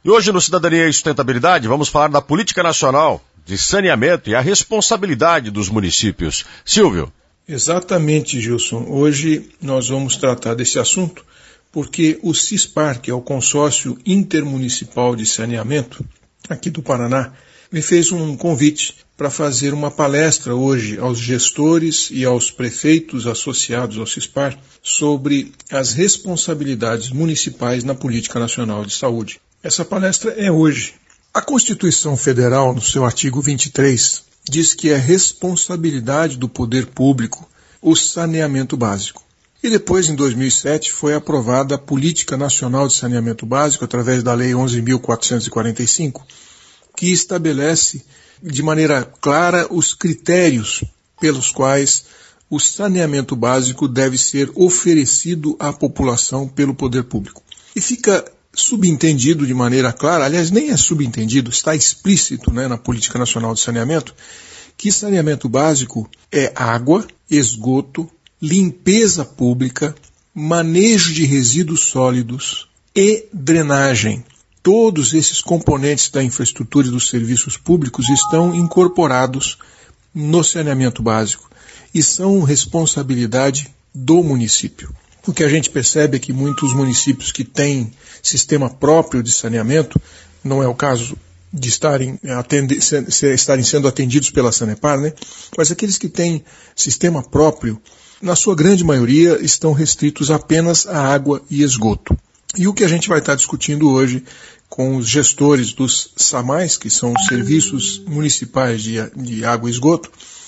E hoje no Cidadania e Sustentabilidade vamos falar da política nacional de saneamento e a responsabilidade dos municípios. Silvio. Exatamente, Gilson. Hoje nós vamos tratar desse assunto porque o CISPAR, que é o Consórcio Intermunicipal de Saneamento, aqui do Paraná, me fez um convite para fazer uma palestra hoje aos gestores e aos prefeitos associados ao CISPAR sobre as responsabilidades municipais na política nacional de saúde. Essa palestra é hoje. A Constituição Federal, no seu artigo 23, diz que é responsabilidade do poder público o saneamento básico. E depois, em 2007, foi aprovada a Política Nacional de Saneamento Básico, através da Lei 11.445, que estabelece de maneira clara os critérios pelos quais o saneamento básico deve ser oferecido à população pelo poder público. E fica subentendido de maneira clara, aliás, nem é subentendido, está explícito, na Política Nacional de Saneamento, que saneamento básico é água, esgoto, limpeza pública, manejo de resíduos sólidos e drenagem. Todos esses componentes da infraestrutura e dos serviços públicos estão incorporados no saneamento básico e são responsabilidade do município. O que a gente percebe é que muitos municípios que têm sistema próprio de saneamento, não é o caso de estarem sendo atendidos pela Sanepar, mas aqueles que têm sistema próprio, na sua grande maioria, estão restritos apenas a água e esgoto. E o que a gente vai estar discutindo hoje com os gestores dos SAMAIs, que são os Serviços Municipais de Água e Esgoto,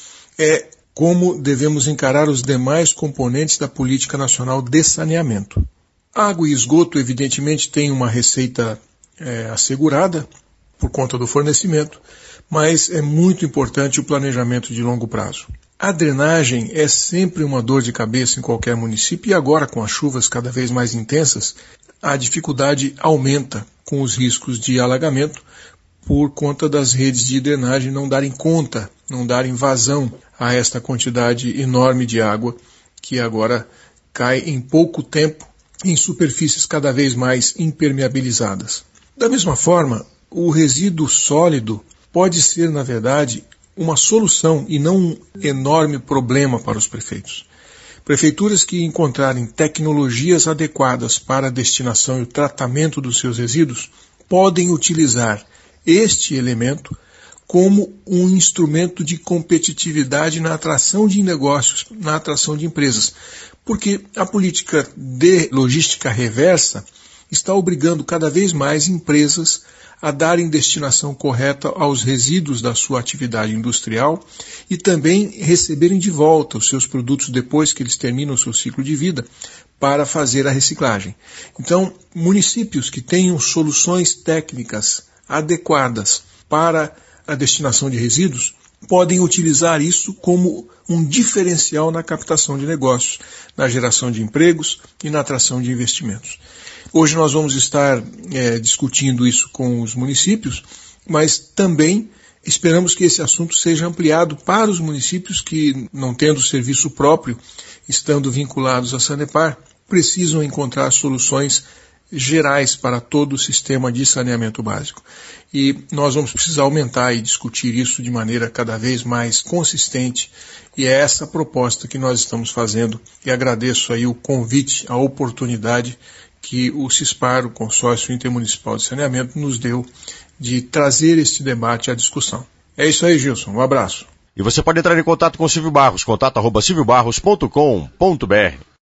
é como devemos encarar os demais componentes da Política Nacional de Saneamento. Água e esgoto, evidentemente, têm uma receita assegurada por conta do fornecimento, mas é muito importante o planejamento de longo prazo. A drenagem é sempre uma dor de cabeça em qualquer município e agora, com as chuvas cada vez mais intensas, a dificuldade aumenta com os riscos de alagamento por conta das redes de drenagem não darem conta, não darem vazão a esta quantidade enorme de água que agora cai em pouco tempo em superfícies cada vez mais impermeabilizadas. Da mesma forma, o resíduo sólido pode ser, na verdade, uma solução e não um enorme problema para os prefeitos. Prefeituras que encontrarem tecnologias adequadas para a destinação e o tratamento dos seus resíduos podem utilizar este elemento como um instrumento de competitividade na atração de negócios, na atração de empresas. Porque a política de logística reversa está obrigando cada vez mais empresas a darem destinação correta aos resíduos da sua atividade industrial e também receberem de volta os seus produtos depois que eles terminam o seu ciclo de vida para fazer a reciclagem. Então, municípios que tenham soluções técnicas adequadas para a destinação de resíduos podem utilizar isso como um diferencial na captação de negócios, na geração de empregos e na atração de investimentos. Hoje nós vamos estar discutindo isso com os municípios, mas também esperamos que esse assunto seja ampliado para os municípios que, não tendo serviço próprio, estando vinculados à Sanepar, precisam encontrar soluções gerais para todo o sistema de saneamento básico. E nós vamos precisar aumentar e discutir isso de maneira cada vez mais consistente, e é essa a proposta que nós estamos fazendo, e agradeço aí o convite, a oportunidade que o CISPAR, o Consórcio Intermunicipal de Saneamento, nos deu de trazer este debate à discussão. É isso aí, Gilson. Um abraço. E você pode entrar em contato com o Silvio Barros, contato@silviobarros.com.br.